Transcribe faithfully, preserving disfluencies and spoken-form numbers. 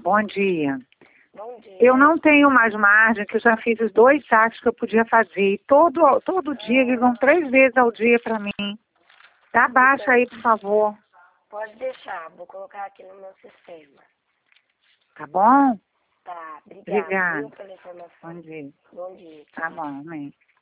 Bom dia. Bom dia. Eu não tenho mais margem, que eu já fiz os dois saques que eu podia fazer. E todo, todo dia, eles vão três vezes ao dia para mim. Dá baixa aí, por favor. Pode deixar, vou colocar aqui no meu sistema. Tá bom? Tá, obrigada, Obrigada. viu, pela informação. Bom dia. Bom dia. Tá bom, amém.